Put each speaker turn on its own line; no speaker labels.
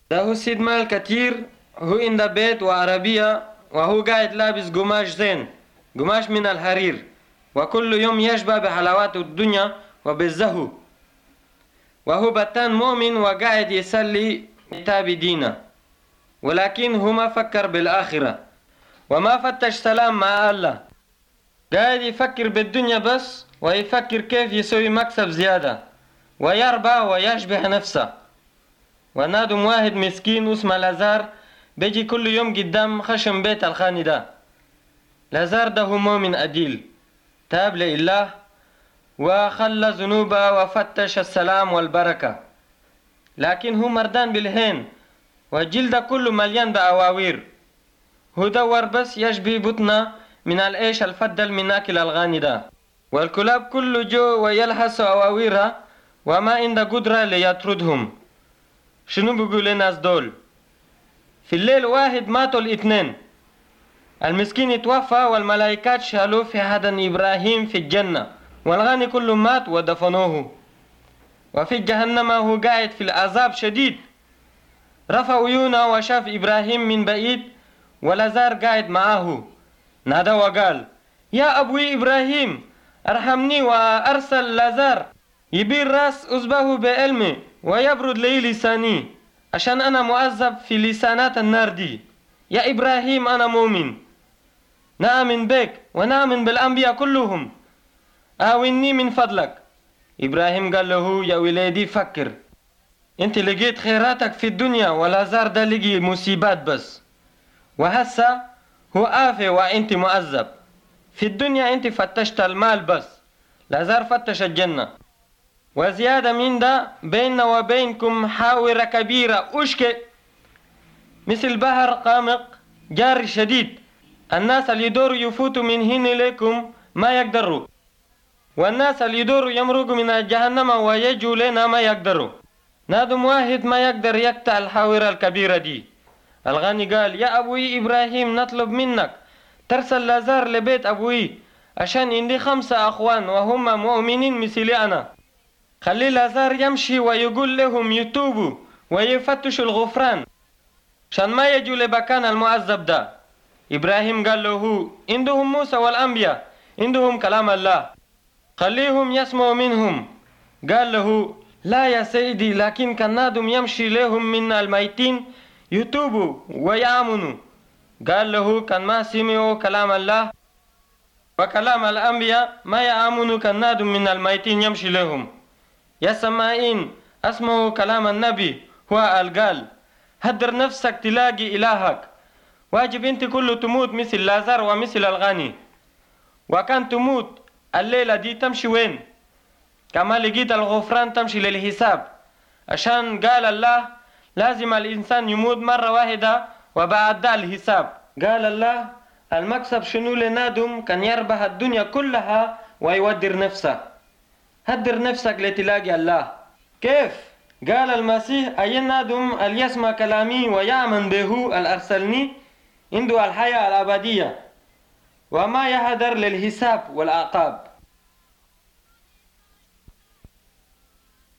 له سيد مال كتير، هو عند بيت وعربية، وهو قاعد لابس قماش زين، قماش من الحرير، وكل يوم يشبع بحلاوات الدنيا وبالزهو، وهو بتان مؤمن وقاعد يصلي كتاب دينه، ولكن هو ما فكر بالآخرة وما فتش سلام مع الله، قاعد يفكر بالدنيا بس، ويفكر كيف يسوي مكسب زيادة ويربى ويشبع نفسه. ونادم واحد مسكين اسمه لازار بيجي كل يوم قدام خشم بيت الخاني ده. لازار ده هو مؤمن أديل، تاب لله وخلى ذنوبه وفتش السلام والبركة، لكن هو مردان بالهين وجلده كله مليان بأواوير. هو دور بس يشبي بطنه من العيش الفدل من أكل الغاني ده، والكلاب كله جو ويلحس أواويرها وما عنده قدرة ليطردهم. شنو بيقول الناس دول؟ في الليل واحد ماتوا الاثنين، المسكين اتوفى والملائكات شالوه في حضن إبراهيم في الجنة، والغني كله مات ودفنوه. وفي جهنم هو قاعد في العذاب شديد. رفع عيونه وشاف إبراهيم من بعيد ولازار قاعد معه، نادى وقال: يا أبوي إبراهيم ارحمني وأرسل لازار يبير راس أصبعه بعلمي ويبرد لي لساني، عشان أنا مؤذب في لسانات النار دي. يا إبراهيم أنا مؤمن، نآمن بك ونآمن بالأنبياء كلهم، آويني من فضلك. إبراهيم قال له: يا ولادي فكر، انت لقيت خيراتك في الدنيا ولازار ده لقي مصيبات بس، وهسه هو آفة وانت مؤذب. في الدنيا انت فتشت المال بس، لازار فتش الجنة، وزيادة من ده بيننا وبينكم حاورة كبيرة أشكي مثل بحر قامق جاري شديد. الناس اللي يدوروا يفوتوا من هنا لكم ما يقدروا، والناس اللي يدوروا يمرقوا من جهنم ويجوا لنا ما يقدروا. نادم واحد ما يقدر يقطع الحاورة الكبيرة دي. الغني قال: يا أبوي إبراهيم نطلب منك ترسل لازار لبيت أبوي، عشان عندي 5 أخوان وهم مؤمنين مثلي أنا. خلي لازار يمشي ويقول لهم يتوبوا ويفتشوا الغفران، عشان ما يجوا لمكان المعذب ده. إبراهيم قال له: عندهم موسى والأنبياء، عندهم كلام الله، خليهم يسمعوا منهم. قال له: لا يا سيدي، لكن كان نادم يمشي لهم من الميتين يتوبوا ويآمنوا. قال له: كان ما سمعوا كلام الله وكلام الأنبياء ما يآمنوا، كان نادم من الميتين يمشي لهم. يا سمائين اسمعوا كلام النبي، هو قال: هدر نفسك تلاقي إلهك. واجب انت كله تموت مثل لازار ومثل الغني. وكان تموت الليلة دي تمشي وين؟ كما لقيت الغفران تمشي للحساب، عشان قال الله لازم الإنسان يموت مرة واحدة وبعد ده الحساب. قال الله المكسب شنو لنادم كان يربح الدنيا كلها ويودر نفسه. هدر نفسك لتلاقي الله. كيف؟ قال المسيح: أي نادم اللي يسمع كلامي ويأمن به الأرسلني عنده الحياة الأبدية وما يهدر للحساب والعقاب.